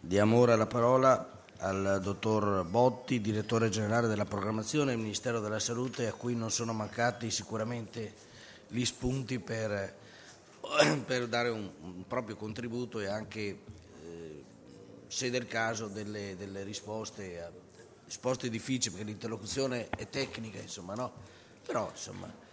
Diamo ora la parola al dottor Botti, direttore generale della programmazione del Ministero della Salute, a cui non sono mancati sicuramente gli spunti per dare un proprio contributo e anche, se del caso, delle risposte difficili, perché l'interlocuzione è tecnica, insomma, no? Però, insomma.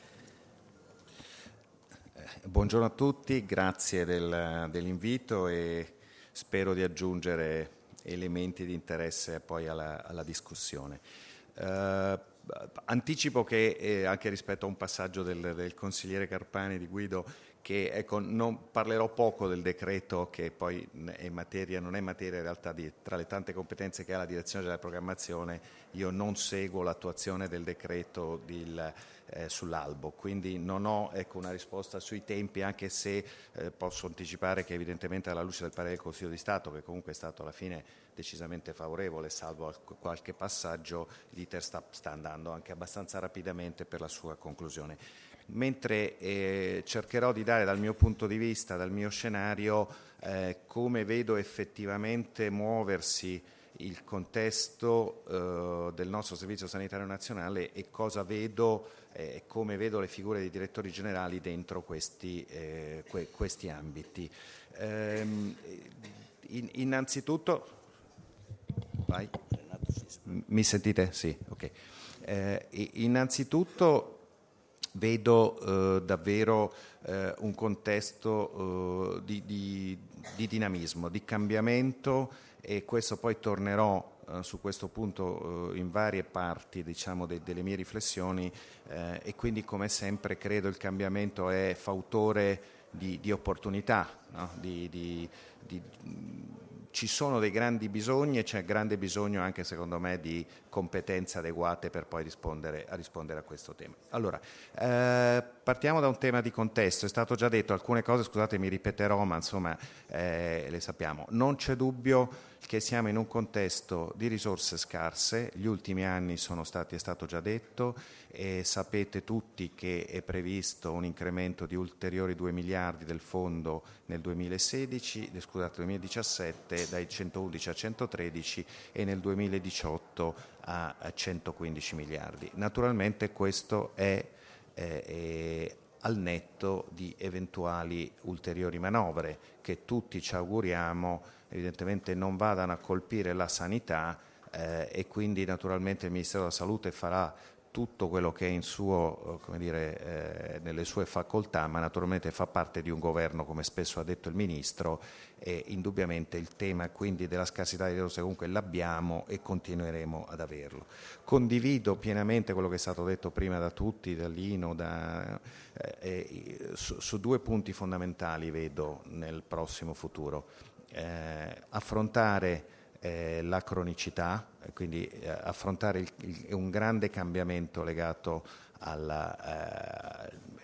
Buongiorno a tutti, grazie dell'invito e spero di aggiungere elementi di interesse poi alla discussione. Anticipo che anche rispetto a un passaggio del consigliere Carpani di Guido, che ecco, non parlerò poco del decreto che poi non è materia in realtà tra le tante competenze che ha la direzione della programmazione, io non seguo l'attuazione del decreto sull'albo, quindi non ho una risposta sui tempi, anche se posso anticipare che evidentemente alla luce del parere del Consiglio di Stato, che comunque è stato alla fine decisamente favorevole, salvo qualche passaggio, l'iter sta andando anche abbastanza rapidamente per la sua conclusione. Mentre cercherò di dare dal mio punto di vista, dal mio scenario, come vedo effettivamente muoversi il contesto del nostro Servizio Sanitario Nazionale e cosa vedo come vedo le figure dei direttori generali dentro questi ambiti. Innanzitutto, vai. Mi sentite? Sì, ok. Innanzitutto vedo davvero un contesto di dinamismo, di cambiamento, e questo poi tornerò su questo punto in varie parti, diciamo, delle mie riflessioni, e quindi come sempre credo il cambiamento è fautore di opportunità, no? Ci sono dei grandi bisogni e c'è grande bisogno anche secondo me di competenze adeguate per poi rispondere a questo tema. Allora, partiamo da un tema di contesto. È stato già detto alcune cose, scusate mi ripeterò, ma insomma le sappiamo. Non c'è dubbio che siamo in un contesto di risorse scarse, gli ultimi anni è stato già detto, e sapete tutti che è previsto un incremento di ulteriori 2 miliardi del fondo nel 2017, dai 111 a 113 e nel 2018 a 115 miliardi. Naturalmente questo è al netto di eventuali ulteriori manovre che tutti ci auguriamo evidentemente non vadano a colpire la sanità, e quindi naturalmente il Ministero della Salute farà tutto quello che è in suo, nelle sue facoltà, ma naturalmente fa parte di un governo, come spesso ha detto il Ministro, e indubbiamente il tema quindi della scarsità di risorse comunque l'abbiamo e continueremo ad averlo. Condivido pienamente quello che è stato detto prima da tutti, da Lino, su 2 punti fondamentali vedo nel prossimo futuro. Affrontare la cronicità, quindi affrontare un grande cambiamento legato alla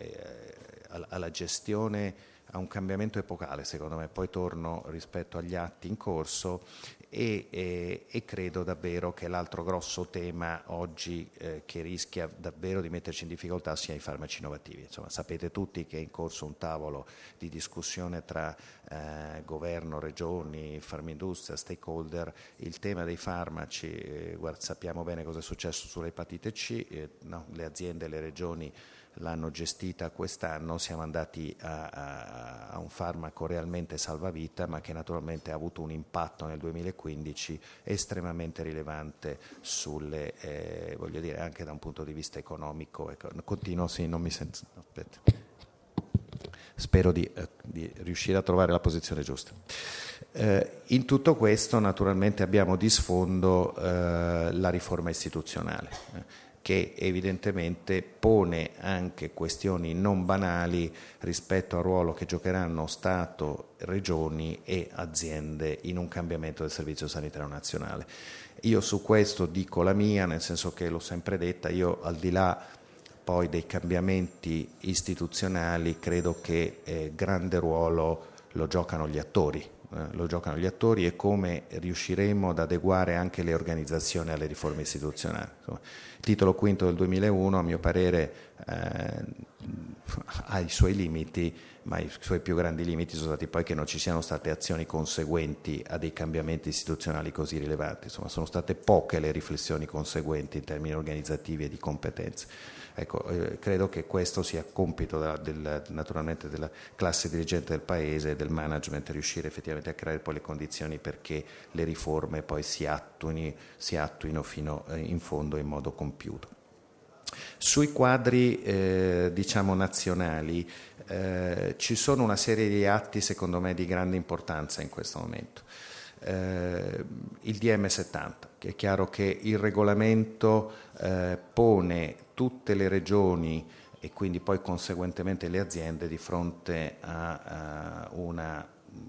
gestione, a un cambiamento epocale secondo me, poi torno rispetto agli atti in corso, e credo davvero che l'altro grosso tema oggi che rischia davvero di metterci in difficoltà sia i farmaci innovativi. Insomma, sapete tutti che è in corso un tavolo di discussione tra governo, regioni, farmindustria, stakeholder. Il tema dei farmaci, sappiamo bene cosa è successo sull'epatite C, no? Le aziende e le regioni l'hanno gestita quest'anno, siamo andati a un farmaco realmente salvavita, ma che naturalmente ha avuto un impatto nel 2015 estremamente rilevante sulle, voglio dire, anche da un punto di vista economico. Continuo, sì, non mi sento. Aspetta. Spero di riuscire a trovare la posizione giusta. In tutto questo naturalmente abbiamo di sfondo la riforma istituzionale, che evidentemente pone anche questioni non banali rispetto al ruolo che giocheranno Stato, Regioni e aziende in un cambiamento del Servizio Sanitario Nazionale. Io su questo dico la mia, nel senso che l'ho sempre detta, io al di là poi dei cambiamenti istituzionali credo che grande ruolo lo giocano gli attori. E come riusciremo ad adeguare anche le organizzazioni alle riforme istituzionali. Il titolo quinto del 2001, a mio parere, ha i suoi limiti, ma i suoi più grandi limiti sono stati poi che non ci siano state azioni conseguenti a dei cambiamenti istituzionali così rilevanti. Insomma, sono state poche le riflessioni conseguenti in termini organizzativi e di competenze. Ecco, credo che questo sia compito naturalmente della classe dirigente del Paese e del management, riuscire effettivamente a creare poi le condizioni perché le riforme poi si attuino fino in fondo in modo compiuto. Sui quadri diciamo nazionali ci sono una serie di atti secondo me di grande importanza in questo momento. Il DM70, che è chiaro che il regolamento pone tutte le regioni e quindi poi conseguentemente le aziende di fronte a una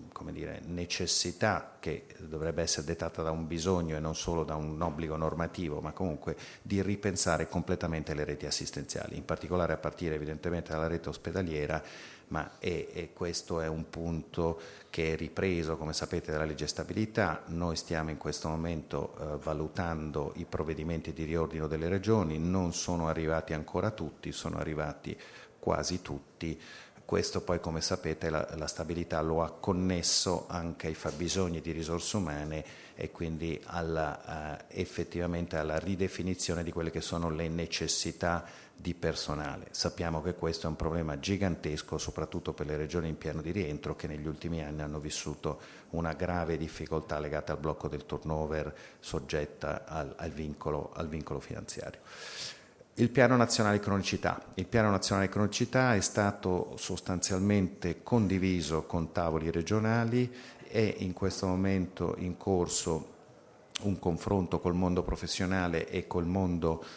necessità che dovrebbe essere dettata da un bisogno e non solo da un obbligo normativo, ma comunque di ripensare completamente le reti assistenziali, in particolare a partire evidentemente dalla rete ospedaliera, ma questo è un punto che è ripreso, come sapete, dalla legge stabilità. Noi stiamo in questo momento valutando i provvedimenti di riordino delle regioni, non sono arrivati ancora tutti, sono arrivati quasi tutti. Questo poi, come sapete, la stabilità lo ha connesso anche ai fabbisogni di risorse umane e quindi effettivamente alla ridefinizione di quelle che sono le necessità di personale. Sappiamo che questo è un problema gigantesco, soprattutto per le regioni in piano di rientro, che negli ultimi anni hanno vissuto una grave difficoltà legata al blocco del turnover, soggetta al vincolo finanziario. Il piano nazionale cronicità. Il piano nazionale cronicità è stato sostanzialmente condiviso con tavoli regionali, è in questo momento in corso un confronto col mondo professionale e col mondo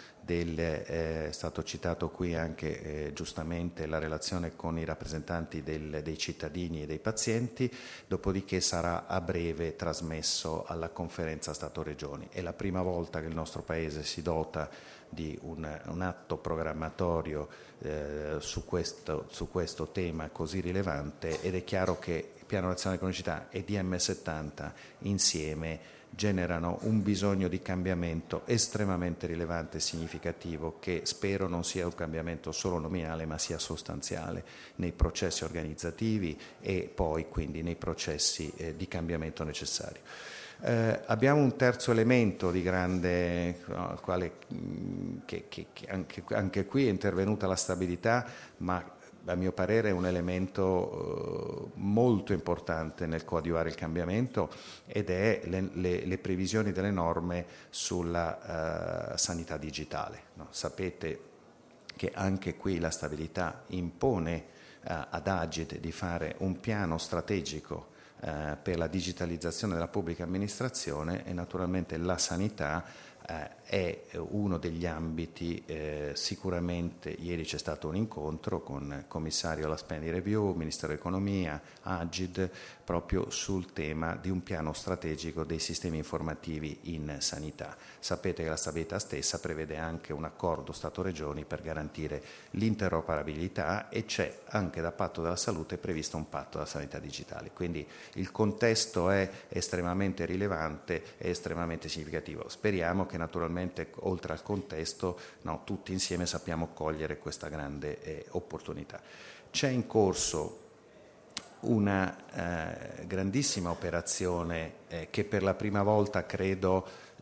è stato citato qui anche giustamente la relazione con i rappresentanti dei cittadini e dei pazienti, dopodiché sarà a breve trasmesso alla conferenza Stato-Regioni. È la prima volta che il nostro Paese si dota di un atto programmatorio su questo tema così rilevante, ed è chiaro che il Piano Nazionale Cronicità e DM70 insieme generano un bisogno di cambiamento estremamente rilevante e significativo, che spero non sia un cambiamento solo nominale ma sia sostanziale nei processi organizzativi e poi quindi nei processi di cambiamento necessario. Abbiamo un terzo elemento di grande, che anche qui è intervenuta la stabilità, ma a mio parere è un elemento molto importante nel coadiuvare il cambiamento, ed è le previsioni delle norme sulla sanità digitale. No? Sapete che anche qui la stabilità impone ad Agid di fare un piano strategico per la digitalizzazione della pubblica amministrazione, e naturalmente la sanità è uno degli ambiti. Sicuramente ieri c'è stato un incontro con il commissario alla Spending Review, Ministero dell'Economia, Agid, proprio sul tema di un piano strategico dei sistemi informativi in sanità. Sapete che la stabilità stessa prevede anche un accordo Stato-Regioni per garantire l'interoperabilità, e c'è anche da patto della salute previsto un patto della sanità digitale. Quindi il contesto è estremamente rilevante e estremamente significativo. Speriamo che naturalmente oltre al contesto tutti insieme sappiamo cogliere questa grande opportunità. C'è in corso una grandissima operazione che per la prima volta credo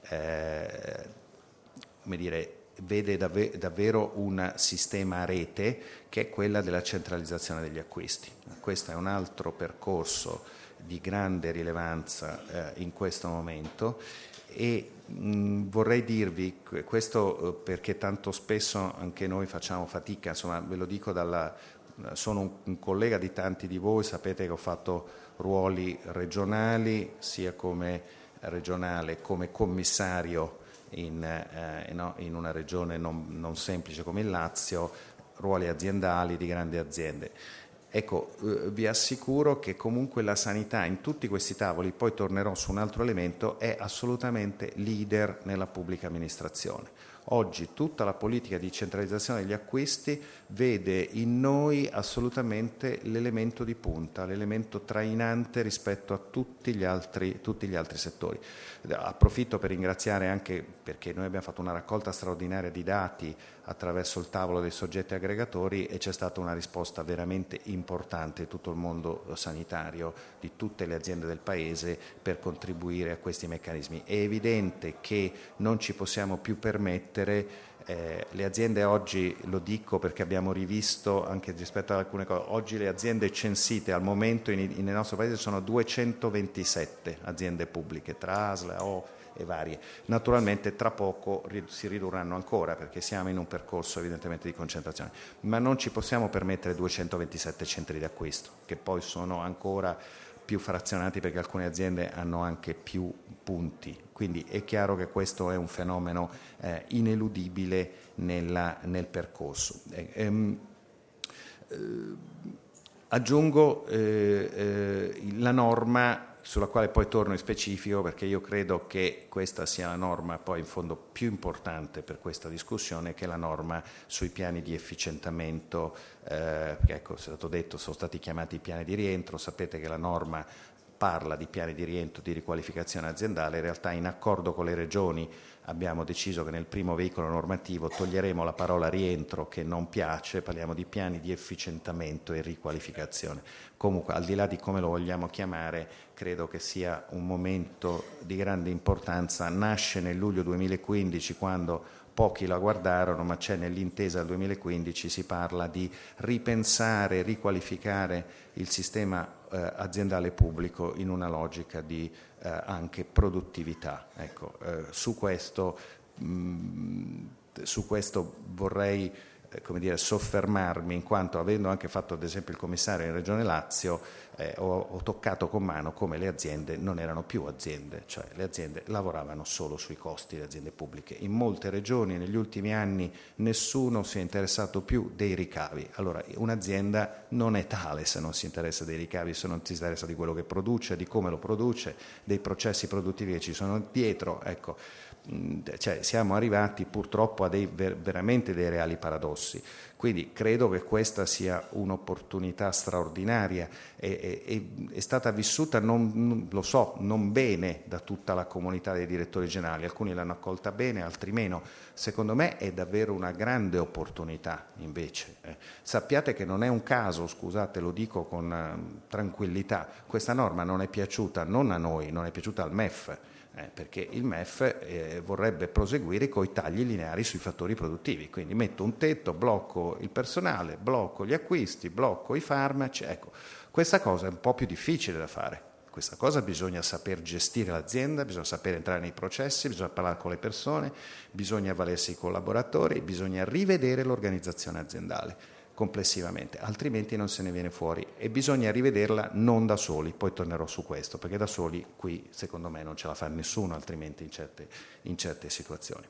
vede davvero un sistema a rete, che è quella della centralizzazione degli acquisti. Questo è un altro percorso di grande rilevanza in questo momento, e vorrei dirvi questo perché tanto spesso anche noi facciamo fatica, insomma ve lo dico sono un collega di tanti di voi, sapete che ho fatto ruoli regionali, sia come regionale come commissario in una regione non semplice come il Lazio, ruoli aziendali di grandi aziende. Ecco, vi assicuro che comunque la sanità in tutti questi tavoli, poi tornerò su un altro elemento, è assolutamente leader nella pubblica amministrazione. Oggi tutta la politica di centralizzazione degli acquisti vede in noi assolutamente l'elemento di punta, l'elemento trainante rispetto a tutti gli altri settori. Approfitto per ringraziare anche, perché noi abbiamo fatto una raccolta straordinaria di dati attraverso il tavolo dei soggetti aggregatori e c'è stata una risposta veramente importante di tutto il mondo sanitario, di tutte le aziende del Paese, per contribuire a questi meccanismi. È evidente che non ci possiamo più permettere, le aziende oggi, lo dico perché abbiamo rivisto anche rispetto ad alcune cose, oggi le aziende censite al momento nel nostro Paese sono 227 aziende pubbliche, tra ASL, e varie. Naturalmente tra poco si ridurranno ancora perché siamo in un percorso evidentemente di concentrazione, ma non ci possiamo permettere 227 centri di acquisto, che poi sono ancora più frazionati perché alcune aziende hanno anche più punti. Quindi è chiaro che questo è un fenomeno ineludibile nel percorso. Aggiungo la norma sulla quale poi torno in specifico, perché io credo che questa sia la norma poi in fondo più importante per questa discussione, che è la norma sui piani di efficientamento, perché ecco, è stato detto, sono stati chiamati piani di rientro, sapete che la norma parla di piani di rientro, di riqualificazione aziendale. In realtà, in accordo con le regioni, abbiamo deciso che nel primo veicolo normativo toglieremo la parola rientro, che non piace, parliamo di piani di efficientamento e riqualificazione. Comunque, al di là di come lo vogliamo chiamare, credo che sia un momento di grande importanza. Nasce nel luglio 2015, quando pochi la guardarono, ma c'è nell'intesa del 2015, si parla di ripensare, riqualificare il sistema aziendale pubblico in una logica di anche produttività. Ecco, su questo vorrei soffermarmi, in quanto, avendo anche fatto ad esempio il commissario in Regione Lazio, ho toccato con mano come le aziende non erano più aziende, cioè le aziende lavoravano solo sui costi, le aziende pubbliche. In molte regioni negli ultimi anni nessuno si è interessato più dei ricavi. Allora, un'azienda non è tale se non si interessa dei ricavi, se non si interessa di quello che produce, di come lo produce, dei processi produttivi che ci sono dietro. Ecco, cioè, siamo arrivati purtroppo a veramente dei reali paradossi. Quindi credo che questa sia un'opportunità straordinaria, è stata vissuta, non bene da tutta la comunità dei direttori generali. Alcuni l'hanno accolta bene, altri meno. Secondo me è davvero una grande opportunità, invece. Sappiate che non è un caso, scusate, lo dico con tranquillità, questa norma non è piaciuta non a noi, non è piaciuta al MEF, perché il MEF vorrebbe proseguire coi tagli lineari sui fattori produttivi, quindi metto un tetto, blocco il personale, blocco gli acquisti, blocco i farmaci. Ecco, questa cosa è un po' più difficile da fare. Questa cosa bisogna saper gestire l'azienda, bisogna saper entrare nei processi, bisogna parlare con le persone, bisogna avvalersi i collaboratori, bisogna rivedere l'organizzazione aziendale complessivamente, altrimenti non se ne viene fuori, e bisogna rivederla non da soli. Poi tornerò su questo, perché da soli qui secondo me non ce la fa nessuno, altrimenti in certe situazioni.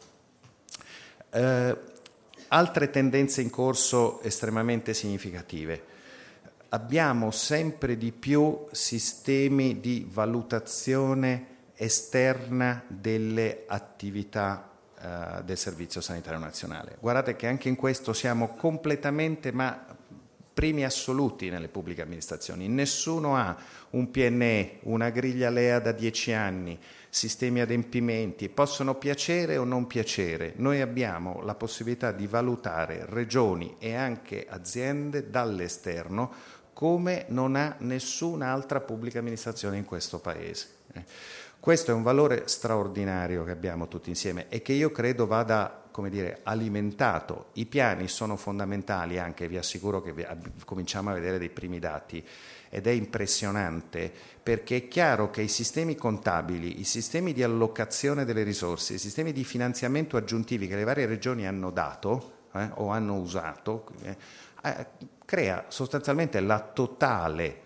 Altre tendenze in corso estremamente significative. Abbiamo sempre di più sistemi di valutazione esterna delle attività del Servizio Sanitario Nazionale. Guardate che anche in questo siamo completamente, primi assoluti nelle pubbliche amministrazioni. Nessuno ha un PNE, una griglia LEA da 10 anni, sistemi adempimenti, possono piacere o non piacere. Noi abbiamo la possibilità di valutare regioni e anche aziende dall'esterno come non ha nessun'altra pubblica amministrazione in questo Paese. Questo è un valore straordinario che abbiamo tutti insieme e che io credo vada, alimentato. I piani sono fondamentali, anche vi assicuro che cominciamo a vedere dei primi dati ed è impressionante, perché è chiaro che i sistemi contabili, i sistemi di allocazione delle risorse, i sistemi di finanziamento aggiuntivi che le varie regioni hanno dato o hanno usato, crea sostanzialmente la totale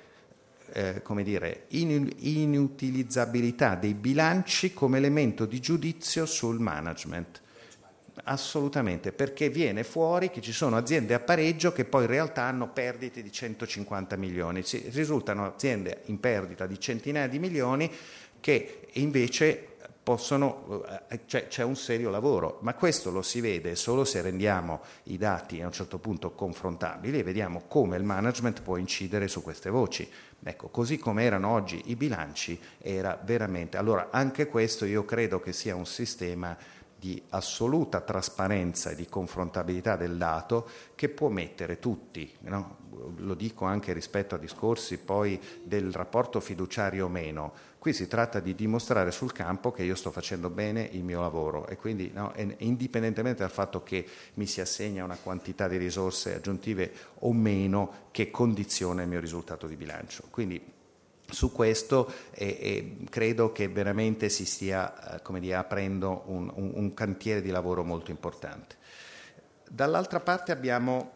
inutilizzabilità dei bilanci come elemento di giudizio sul management. Assolutamente, perché viene fuori che ci sono aziende a pareggio che poi in realtà hanno perdite di 150 milioni, risultano aziende in perdita di centinaia di milioni che invece c'è un serio lavoro, ma questo lo si vede solo se rendiamo i dati a un certo punto confrontabili e vediamo come il management può incidere su queste voci. Ecco, così come erano oggi i bilanci, era veramente... Allora, anche questo io credo che sia un sistema di assoluta trasparenza e di confrontabilità del dato che può mettere tutti, no? Lo dico anche rispetto a discorsi poi del rapporto fiduciario o meno. Qui si tratta di dimostrare sul campo che io sto facendo bene il mio lavoro e quindi indipendentemente dal fatto che mi si assegna una quantità di risorse aggiuntive o meno che condiziona il mio risultato di bilancio. Quindi su questo credo che veramente si stia aprendo un cantiere di lavoro molto importante. Dall'altra parte abbiamo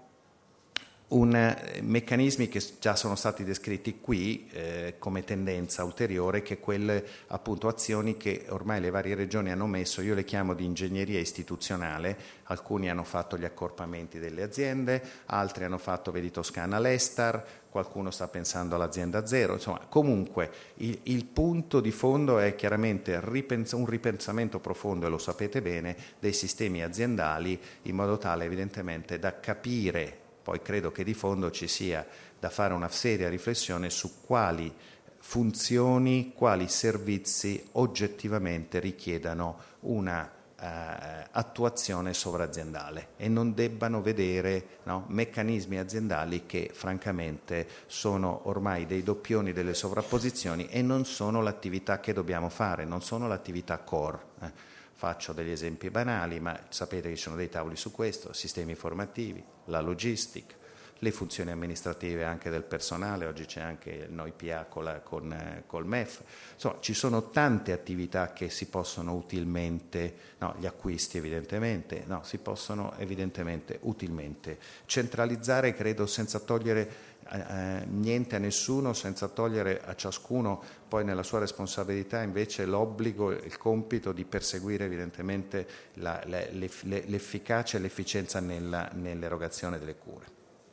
meccanismi che già sono stati descritti qui come tendenza ulteriore, che quelle appunto azioni che ormai le varie regioni hanno messo, io le chiamo di ingegneria istituzionale. Alcuni hanno fatto gli accorpamenti delle aziende, altri hanno fatto, vedi Toscana, l'Estar, qualcuno sta pensando all'azienda zero, insomma comunque il punto di fondo è chiaramente un ripensamento profondo, e lo sapete bene, dei sistemi aziendali, in modo tale evidentemente da capire. Poi credo che di fondo ci sia da fare una seria riflessione su quali funzioni, quali servizi oggettivamente richiedano una attuazione sovraziendale e non debbano vedere meccanismi aziendali che francamente sono ormai dei doppioni, delle sovrapposizioni, e non sono l'attività che dobbiamo fare, non sono l'attività core. Faccio degli esempi banali, ma sapete che ci sono dei tavoli su questo: sistemi informativi, la logistica, le funzioni amministrative anche del personale, oggi c'è anche il NOIPA col MEF, insomma ci sono tante attività che si possono utilmente, gli acquisti evidentemente, si possono evidentemente utilmente centralizzare, credo, senza togliere niente a nessuno, senza togliere a ciascuno poi nella sua responsabilità invece l'obbligo e il compito di perseguire evidentemente l'efficacia e l'efficienza nell'erogazione delle cure.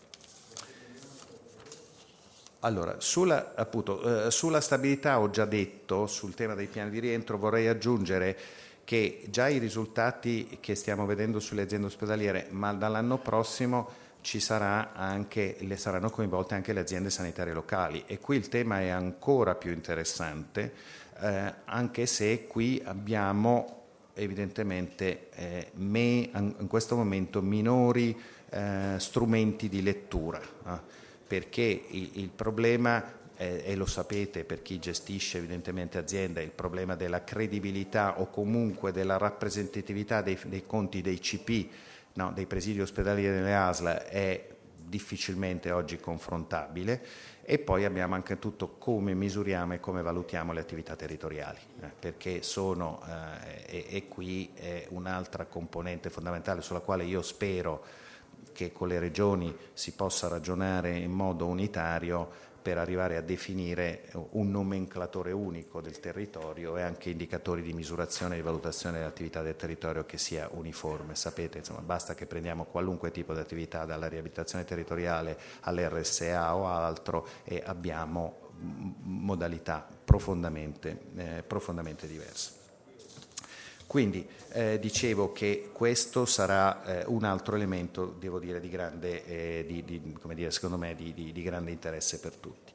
Allora, sulla stabilità ho già detto, sul tema dei piani di rientro vorrei aggiungere che già i risultati che stiamo vedendo sulle aziende ospedaliere, ma dall'anno prossimo saranno coinvolte anche le aziende sanitarie locali, e qui il tema è ancora più interessante, anche se qui abbiamo evidentemente in questo momento minori strumenti di lettura, perché il problema, e lo sapete per chi gestisce evidentemente aziende, il problema della credibilità o comunque della rappresentatività dei conti dei CP, dei presidi ospedalieri delle ASL, è difficilmente oggi confrontabile. E poi abbiamo anche tutto come misuriamo e come valutiamo le attività territoriali, perché e qui è un'altra componente fondamentale sulla quale io spero che con le regioni si possa ragionare in modo unitario per arrivare a definire un nomenclatore unico del territorio e anche indicatori di misurazione e di valutazione dell'attività del territorio che sia uniforme. Sapete, insomma, basta che prendiamo qualunque tipo di attività, dalla riabilitazione territoriale all'RSA o altro, e abbiamo modalità profondamente diverse. Quindi dicevo che questo sarà un altro elemento, devo dire, di grande, secondo me, di grande interesse per tutti.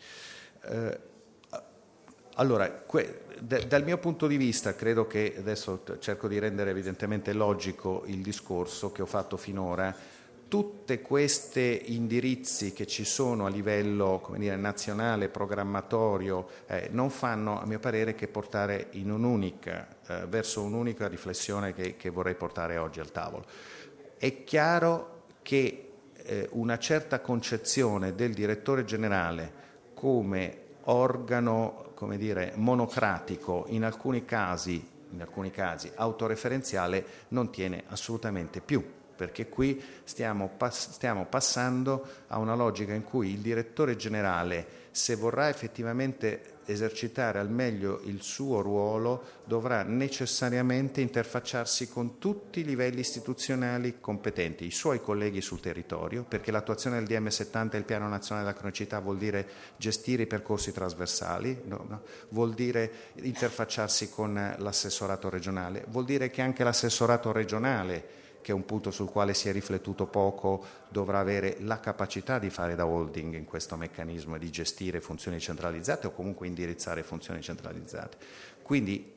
Allora, dal mio punto di vista, credo che adesso cerco di rendere evidentemente logico il discorso che ho fatto finora. Tutte queste indirizzi che ci sono a livello nazionale, programmatorio, non fanno, a mio parere, che portare verso un'unica riflessione che vorrei portare oggi al tavolo. È chiaro che una certa concezione del direttore generale come organo, monocratico, in alcuni casi autoreferenziale, non tiene assolutamente più, perché qui stiamo passando a una logica in cui il direttore generale, se vorrà effettivamente esercitare al meglio il suo ruolo dovrà necessariamente interfacciarsi con tutti i livelli istituzionali competenti, i suoi colleghi sul territorio, perché l'attuazione del DM70 e il Piano Nazionale della Cronicità vuol dire gestire i percorsi trasversali, vuol dire interfacciarsi con l'assessorato regionale, vuol dire che anche l'assessorato regionale, che è un punto sul quale si è riflettuto poco, dovrà avere la capacità di fare da holding in questo meccanismo e di gestire funzioni centralizzate o comunque indirizzare funzioni centralizzate. Quindi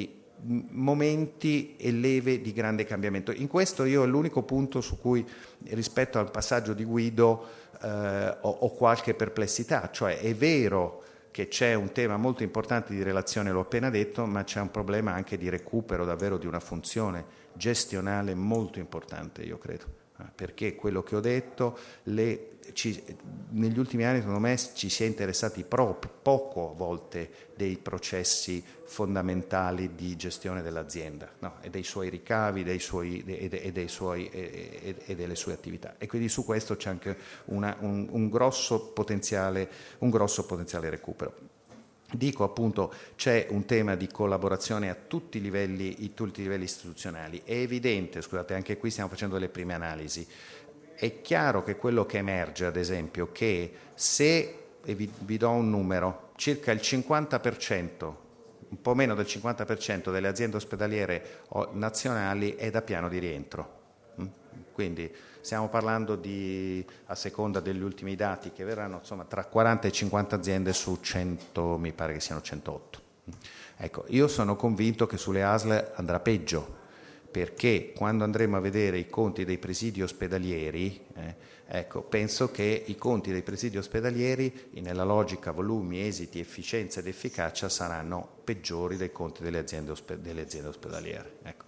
momenti e leve di grande cambiamento. In questo io è l'unico punto su cui rispetto al passaggio di Guido ho qualche perplessità, cioè è vero che c'è un tema molto importante di relazione, l'ho appena detto, ma c'è un problema anche di recupero davvero di una funzione gestionale molto importante, io credo, perché quello che ho detto, negli ultimi anni secondo me ci si è interessati poco a volte dei processi fondamentali di gestione dell'azienda, no? E dei suoi ricavi e delle sue attività, e quindi su questo c'è anche un grosso potenziale recupero. Dico appunto c'è un tema di collaborazione a tutti i livelli istituzionali. È evidente, scusate, anche qui stiamo facendo delle prime analisi, è chiaro che quello che emerge, ad esempio, che se, e vi do un numero, circa il 50%, un po' meno del 50% delle aziende ospedaliere nazionali è da piano di rientro. Quindi stiamo parlando di, a seconda degli ultimi dati che verranno, insomma, tra 40 e 50 aziende su 100, mi pare che siano 108. Ecco, io sono convinto che sulle ASL andrà peggio, perché quando andremo a vedere i conti dei presidi ospedalieri, penso che i conti dei presidi ospedalieri, nella logica volumi, esiti, efficienza ed efficacia, saranno peggiori dei conti delle aziende ospedaliere. Ecco.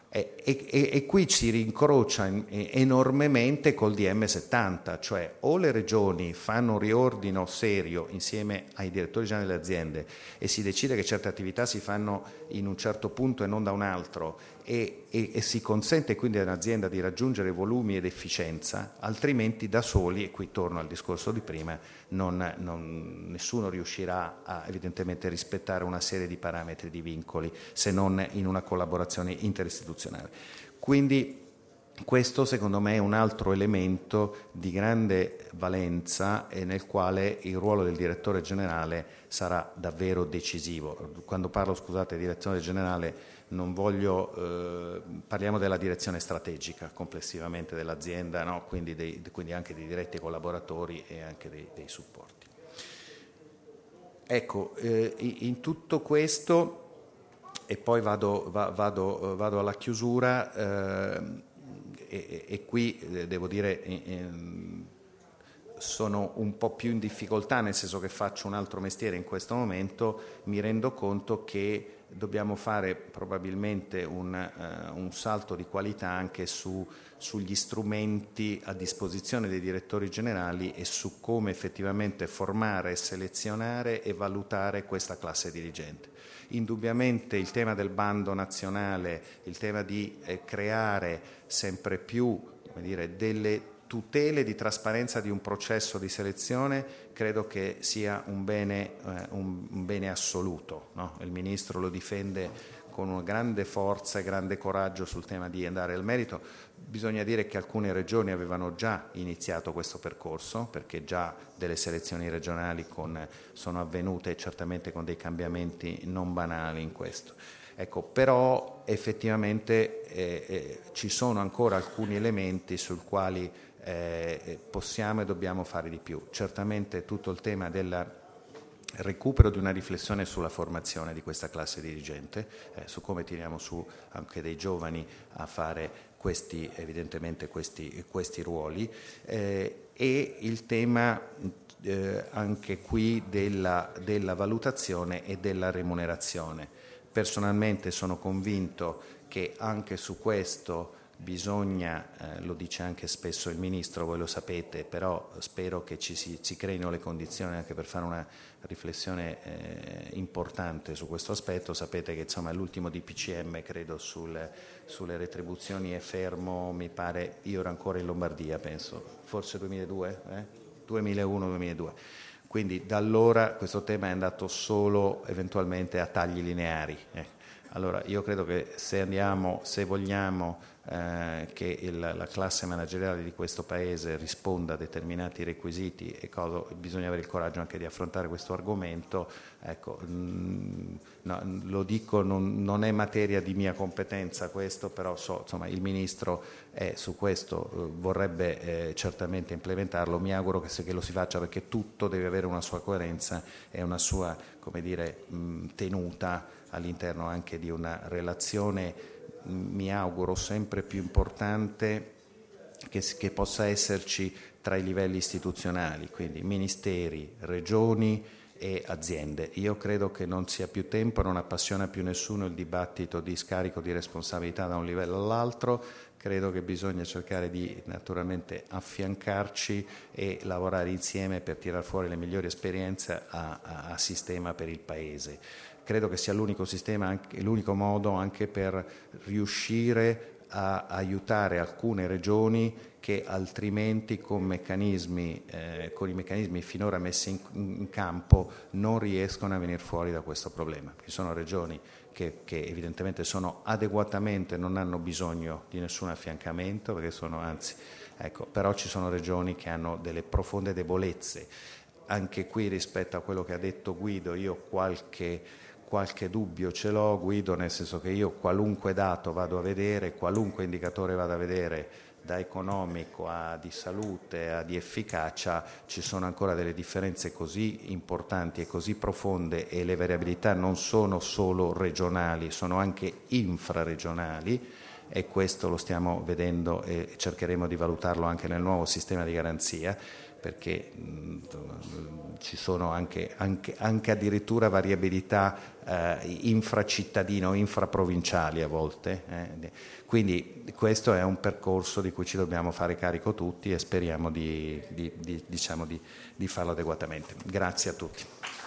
E qui ci rincrocia enormemente col DM70, cioè o le regioni fanno un riordino serio insieme ai direttori generali delle aziende e si decide che certe attività si fanno in un certo punto e non da un altro, e si consente quindi all'azienda di raggiungere volumi ed efficienza, altrimenti da soli, e qui torno al discorso di prima, nessuno riuscirà a evidentemente rispettare una serie di parametri, di vincoli, se non in una collaborazione interistituzionale. Quindi questo secondo me è un altro elemento di grande valenza e nel quale il ruolo del direttore generale sarà davvero decisivo. Quando parlo, scusate, di direzione generale, non voglio, parliamo della direzione strategica complessivamente dell'azienda, no? quindi anche dei diretti collaboratori e anche dei supporti. Ecco, in tutto questo, e poi vado alla chiusura, e qui devo dire sono un po' più in difficoltà, nel senso che faccio un altro mestiere in questo momento, mi rendo conto che dobbiamo fare probabilmente un salto di qualità anche sugli strumenti a disposizione dei direttori generali e su come effettivamente formare, selezionare e valutare questa classe dirigente. Indubbiamente il tema del bando nazionale, il tema di creare sempre più, come dire, delle tutele di trasparenza di un processo di selezione, credo che sia un bene assoluto, no? Il Ministro lo difende con una grande forza e grande coraggio sul tema di andare al merito. Bisogna dire che alcune regioni avevano già iniziato questo percorso, perché già delle selezioni regionali sono avvenute, certamente con dei cambiamenti non banali in questo. Ecco, però effettivamente ci sono ancora alcuni elementi sul quali possiamo e dobbiamo fare di più. Certamente tutto il tema del recupero di una riflessione sulla formazione di questa classe dirigente, su come tiriamo su anche dei giovani a fare evidentemente questi ruoli, e il tema anche qui della valutazione e della remunerazione. Personalmente sono convinto che anche su questo bisogna, lo dice anche spesso il Ministro, voi lo sapete, però spero che si creino le condizioni anche per fare una riflessione importante su questo aspetto. Sapete che insomma l'ultimo DPCM credo sulle retribuzioni è fermo, mi pare, io ero ancora in Lombardia penso, forse 2002, 2001-2002. Quindi da allora questo tema è andato solo eventualmente a tagli lineari. Allora io credo che se vogliamo che la classe manageriale di questo Paese risponda a determinati requisiti bisogna avere il coraggio anche di affrontare questo argomento. Ecco, no, lo dico, non è materia di mia competenza questo, però insomma, il Ministro su questo vorrebbe certamente implementarlo. Mi auguro che lo si faccia, perché tutto deve avere una sua coerenza e una sua, come dire, tenuta all'interno anche di una relazione, mi auguro, sempre più importante che possa esserci tra i livelli istituzionali, quindi ministeri, regioni e aziende. Io credo che non sia più tempo, non appassiona più nessuno il dibattito di scarico di responsabilità da un livello all'altro. Credo che bisogna cercare di naturalmente affiancarci e lavorare insieme per tirar fuori le migliori esperienze a sistema per il Paese. Credo che sia l'unico modo anche per riuscire a aiutare alcune regioni che altrimenti con i meccanismi finora messi in campo non riescono a venire fuori da questo problema. Ci sono regioni che evidentemente sono adeguatamente, non hanno bisogno di nessun affiancamento, perché però ci sono regioni che hanno delle profonde debolezze. Anche qui, rispetto a quello che ha detto Guido, io qualche dubbio ce l'ho, Guido, nel senso che io qualunque dato vado a vedere, qualunque indicatore vado a vedere, da economico a di salute a di efficacia, ci sono ancora delle differenze così importanti e così profonde, e le variabilità non sono solo regionali, sono anche infraregionali, e questo lo stiamo vedendo e cercheremo di valutarlo anche nel nuovo sistema di garanzia, perché ci sono anche addirittura variabilità infracittadine o infraprovinciali a volte. Quindi questo è un percorso di cui ci dobbiamo fare carico tutti, e speriamo di farlo adeguatamente. Grazie a tutti.